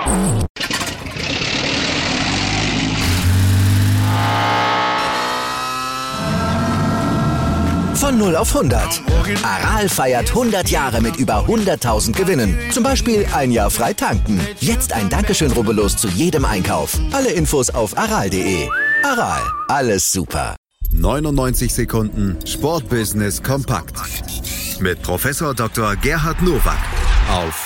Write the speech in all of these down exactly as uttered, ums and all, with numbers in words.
Von null auf hundert. Aral feiert hundert Jahre mit über hunderttausend Gewinnen. Zum Beispiel ein Jahr frei tanken. Jetzt ein Dankeschön, rubbellos zu jedem Einkauf. Alle Infos auf aral punkt de. Aral, alles super. neunundneunzig Sekunden Sportbusiness kompakt. Mit Professor Doktor Gerhard Nowak auf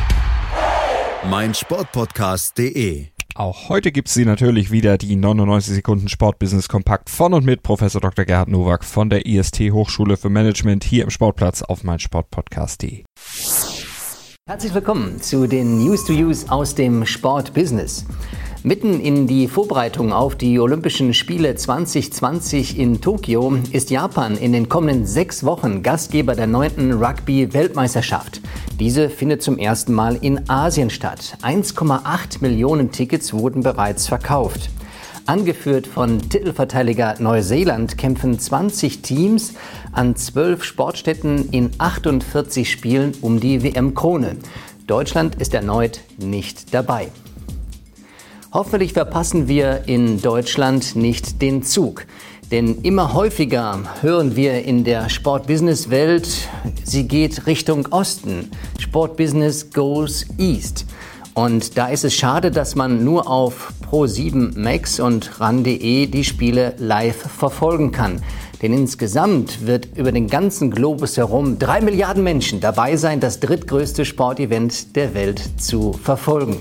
meinsportpodcast punkt de. Auch heute gibt es sie natürlich wieder, die neunundneunzig Sekunden Sportbusiness kompakt von und mit Professor Doktor Gerhard Nowak von der I S T Hochschule für Management hier im Sportplatz auf meinsportpodcast punkt de. Herzlich willkommen zu den News to Use aus dem Sportbusiness. Mitten in die Vorbereitung auf die Olympischen Spiele zwanzig zwanzig in Tokio ist Japan in den kommenden sechs Wochen Gastgeber der neunten Rugby-Weltmeisterschaft. Diese findet zum ersten Mal in Asien statt. eins Komma acht Millionen Tickets wurden bereits verkauft. Angeführt von Titelverteidiger Neuseeland kämpfen zwanzig Teams an zwölf Sportstätten in achtundvierzig Spielen um die W M-Krone. Deutschland ist erneut nicht dabei. Hoffentlich verpassen wir in Deutschland nicht den Zug. Denn immer häufiger hören wir in der Sport-Business-Welt, sie geht Richtung Osten. Sport-Business goes east. Und da ist es schade, dass man nur auf Pro sieben Max und ran punkt de die Spiele live verfolgen kann. Denn insgesamt wird über den ganzen Globus herum drei Milliarden Menschen dabei sein, das drittgrößte Sportevent der Welt zu verfolgen.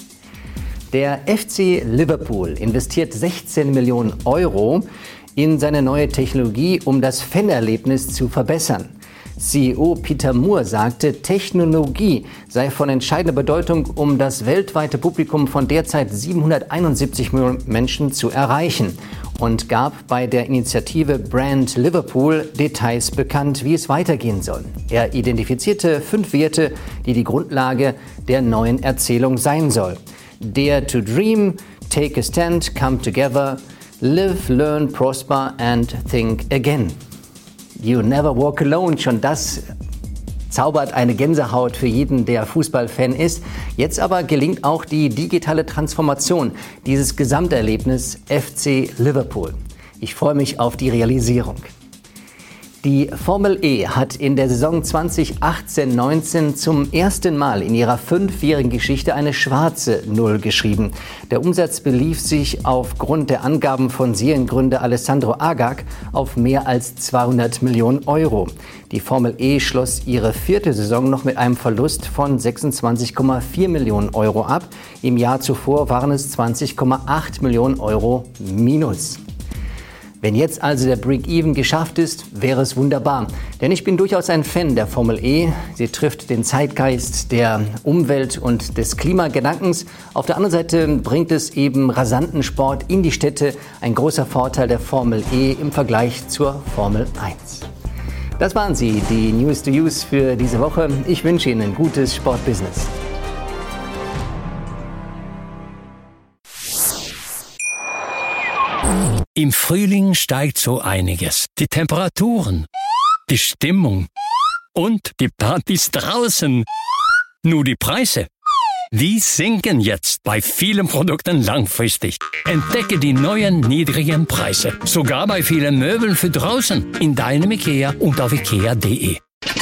Der F C Liverpool investiert sechzehn Millionen Euro in seine neue Technologie, um das Fanerlebnis zu verbessern. C E O Peter Moore sagte, Technologie sei von entscheidender Bedeutung, um das weltweite Publikum von derzeit siebenhunderteinundsiebzig Millionen Menschen zu erreichen und gab bei der Initiative Brand Liverpool Details bekannt, wie es weitergehen soll. Er identifizierte fünf Werte, die die Grundlage der neuen Erzählung sein soll. Dare to dream, take a stand, come together, live, learn, prosper and think again. You never walk alone, schon das zaubert eine Gänsehaut für jeden, der Fußballfan ist. Jetzt aber gelingt auch die digitale Transformation dieses Gesamterlebnis F C Liverpool. Ich freue mich auf die Realisierung. Die Formel E hat in der Saison zwanzig achtzehn neunzehn zum ersten Mal in ihrer fünfjährigen Geschichte eine schwarze Null geschrieben. Der Umsatz belief sich aufgrund der Angaben von Seriengründer Alessandro Agag auf mehr als zweihundert Millionen Euro. Die Formel E schloss ihre vierte Saison noch mit einem Verlust von sechsundzwanzig Komma vier Millionen Euro ab. Im Jahr zuvor waren es zwanzig Komma acht Millionen Euro minus. Wenn jetzt also der Break-Even geschafft ist, wäre es wunderbar. Denn ich bin durchaus ein Fan der Formel E. Sie trifft den Zeitgeist der Umwelt- und des Klimagedankens. Auf der anderen Seite bringt es eben rasanten Sport in die Städte. Ein großer Vorteil der Formel E im Vergleich zur Formel eins. Das waren sie, die News to Use für diese Woche. Ich wünsche Ihnen ein gutes Sportbusiness. Im Frühling steigt so einiges. Die Temperaturen, die Stimmung und die Partys draußen. Nur die Preise, die sinken jetzt bei vielen Produkten langfristig. Entdecke die neuen niedrigen Preise. Sogar bei vielen Möbeln für draußen. In deinem IKEA und auf ikea punkt de.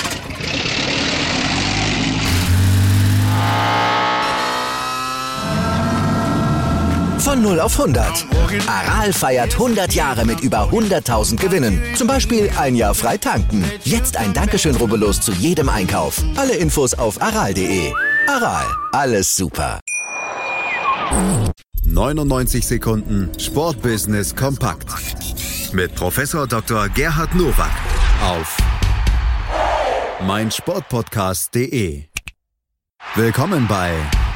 Von null auf hundert. Aral feiert hundert Jahre mit über hunderttausend Gewinnen. Zum Beispiel ein Jahr frei tanken. Jetzt ein Dankeschön, rubbellos zu jedem Einkauf. Alle Infos auf aral punkt de. Aral, alles super. neunundneunzig Sekunden Sportbusiness kompakt. Mit Professor Doktor Gerhard Nowak auf meinsportpodcast punkt de. Willkommen bei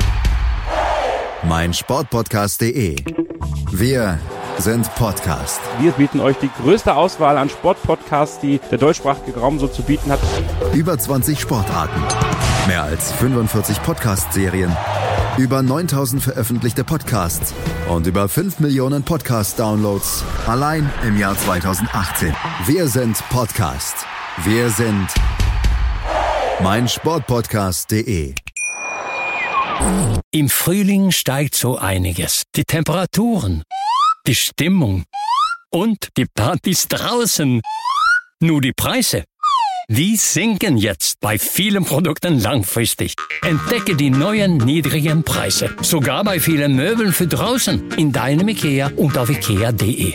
meinsportpodcast punkt de. Wir sind Podcast. Wir bieten euch die größte Auswahl an Sportpodcasts, die der deutschsprachige Raum so zu bieten hat. Über zwanzig Sportarten, mehr als fünfundvierzig Podcast-Serien, über neuntausend veröffentlichte Podcasts und über fünf Millionen Podcast-Downloads allein im Jahr zweitausendachtzehn. Wir sind Podcast. Wir sind meinsportpodcast punkt de. Im Frühling steigt so einiges. Die Temperaturen, die Stimmung und die Partys draußen. Nur die Preise, die sinken jetzt bei vielen Produkten langfristig. Entdecke die neuen niedrigen Preise. Sogar bei vielen Möbeln für draußen. In deinem IKEA und auf ikea punkt de.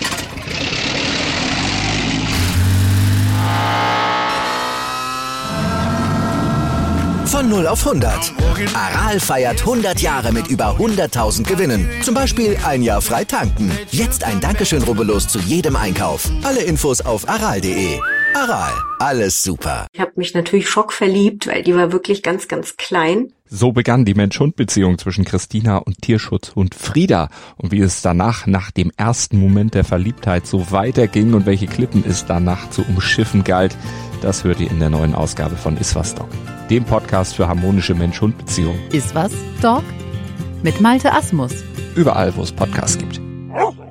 Von null auf hundert. Aral feiert hundert Jahre mit über hunderttausend Gewinnen. Zum Beispiel ein Jahr frei tanken. Jetzt ein Dankeschön, rubbellos zu jedem Einkauf. Alle Infos auf aral punkt de. Aral, alles super. Ich habe mich natürlich schockverliebt, weil die war wirklich ganz, ganz klein. So begann die Mensch-Hund-Beziehung zwischen Christina und Tierschutzhund Frieda. Und wie es danach, nach dem ersten Moment der Verliebtheit, so weiterging und welche Klippen es danach zu umschiffen galt, das hört ihr in der neuen Ausgabe von Iswas Dog, dem Podcast für harmonische Mensch-Hund-Beziehungen. Iswas Dog? Mit Malte Asmus. Überall, wo es Podcasts gibt.